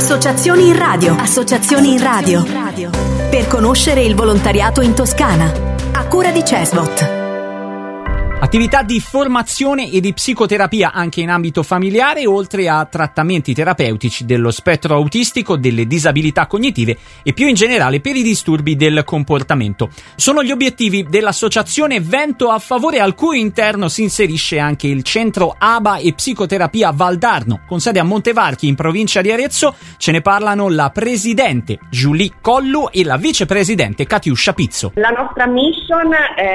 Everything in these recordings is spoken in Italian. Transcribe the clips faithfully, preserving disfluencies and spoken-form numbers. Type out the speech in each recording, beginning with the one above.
Associazioni in radio. Associazioni in radio. Per conoscere il volontariato in Toscana. A cura di Cesbot. Attività di formazione e di psicoterapia anche in ambito familiare, oltre a trattamenti terapeutici dello spettro autistico, delle disabilità cognitive e più in generale per i disturbi del comportamento. Sono gli obiettivi dell'associazione Vento a Favore, al cui interno si inserisce anche il centro A B A e psicoterapia Valdarno, con sede a Montevarchi in provincia di Arezzo. Ce ne parlano la presidente Julie Collu e la vicepresidente Katiuscia Pizzo. La nostra mission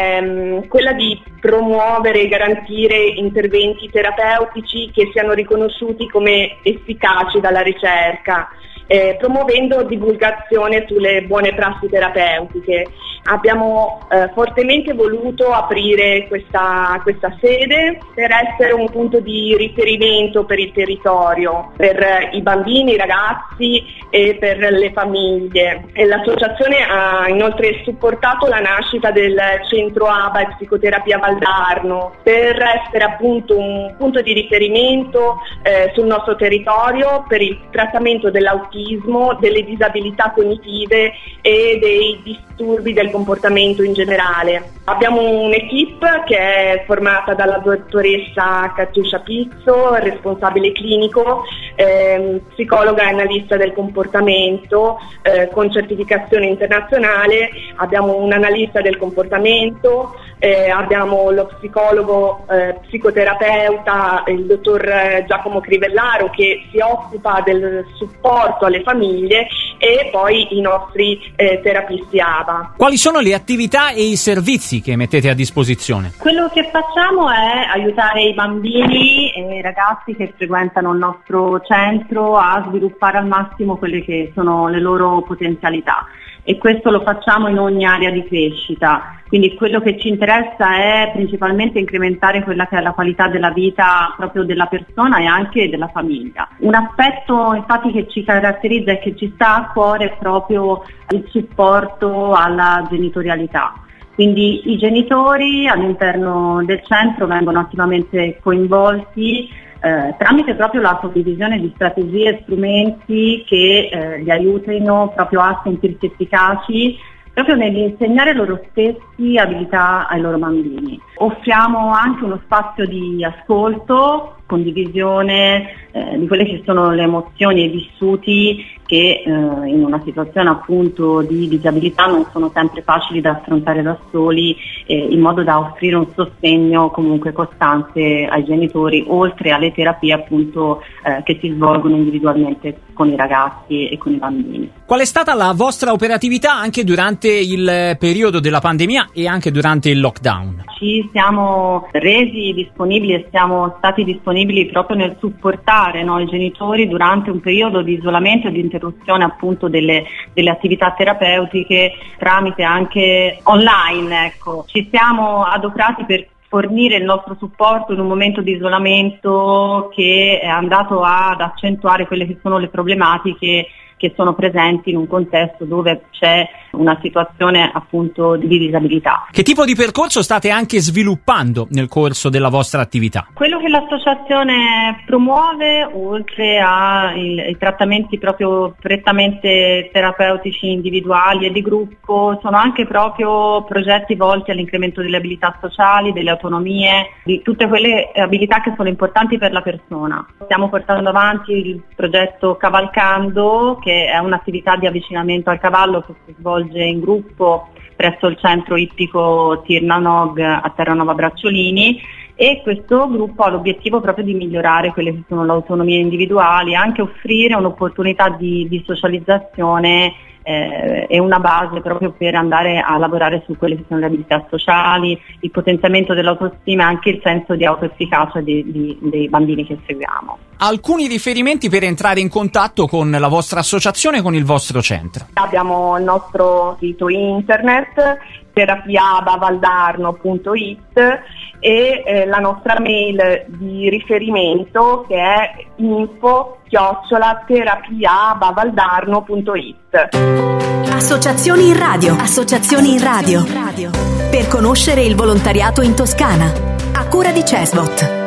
è quella di promuovere promuovere e garantire interventi terapeutici che siano riconosciuti come efficaci dalla ricerca, eh, promuovendo divulgazione sulle buone prassi terapeutiche. Abbiamo eh, fortemente voluto aprire questa, questa sede per essere un punto di riferimento per il territorio, per i bambini, i ragazzi e per le famiglie. E l'associazione ha inoltre supportato la nascita del centro A B A e psicoterapia Valdarno per essere appunto un punto di riferimento eh, sul nostro territorio per il trattamento dell'autismo, delle disabilità cognitive e dei disturbi del comportamento in generale. Abbiamo un'equipe che è formata dalla dottoressa Katiuscia Pizzo, responsabile clinico, eh, psicologa e analista del comportamento eh, con certificazione internazionale. Abbiamo un analista del comportamento, eh, abbiamo lo psicologo eh, psicoterapeuta, il dottor Giacomo Crivellaro, che si occupa del supporto alle famiglie, e poi i nostri eh, terapisti A B A. Quali sono le attività e i servizi che mettete a disposizione? Quello che facciamo è aiutare i bambini e i ragazzi che frequentano il nostro centro a sviluppare al massimo quelle che sono le loro potenzialità, e questo lo facciamo in ogni area di crescita. Quindi quello che ci interessa è principalmente incrementare quella che è la qualità della vita proprio della persona e anche della famiglia. Un aspetto infatti che ci caratterizza e che ci sta a cuore è proprio il supporto alla genitorialità. Quindi i genitori all'interno del centro vengono attivamente coinvolti eh, tramite proprio la condivisione di strategie e strumenti che eh, li aiutino proprio a sentirsi efficaci, proprio nell'insegnare loro stessi abilità ai loro bambini. Offriamo anche uno spazio di ascolto, condivisione eh, di quelle che sono le emozioni e i vissuti che eh, in una situazione appunto di disabilità non sono sempre facili da affrontare da soli, eh, in modo da offrire un sostegno comunque costante ai genitori, oltre alle terapie appunto eh, che si svolgono individualmente con i ragazzi e con i bambini. Qual è stata la vostra operatività anche durante il periodo della pandemia e anche durante il lockdown? Ci siamo resi disponibili e siamo stati disponibili proprio nel supportare no, i genitori durante un periodo di isolamento e di interruzione appunto delle, delle attività terapeutiche tramite anche online. Ecco. Ci siamo adoperati per fornire il nostro supporto in un momento di isolamento che è andato ad accentuare quelle che sono le problematiche che sono presenti in un contesto dove c'è una situazione appunto di disabilità. Che tipo di percorso state anche sviluppando nel corso della vostra attività? Quello che l'associazione promuove, oltre ai trattamenti proprio prettamente terapeutici individuali e di gruppo, sono anche proprio progetti volti all'incremento delle abilità sociali, delle autonomie, di tutte quelle abilità che sono importanti per la persona. Stiamo portando avanti il progetto Cavalcando, che è un'attività di avvicinamento al cavallo che si svolge in gruppo presso il centro ippico Tirnanog a Terranova Bracciolini, e questo gruppo ha l'obiettivo proprio di migliorare quelle che sono le autonomie individuali, anche offrire un'opportunità di, di socializzazione eh, e una base proprio per andare a lavorare su quelle che sono le abilità sociali, il potenziamento dell'autostima e anche il senso di autoefficacia di, di, dei bambini che seguiamo. Alcuni riferimenti per entrare in contatto con la vostra associazione e con il vostro centro? Abbiamo il nostro sito internet terapia a b a valdarno punto i t e eh, la nostra mail di riferimento che è info chiocciola terapia a b a valdarno punto i t. Associazioni in radio. Associazioni in radio. Per conoscere il volontariato in Toscana. A cura di Cesbot.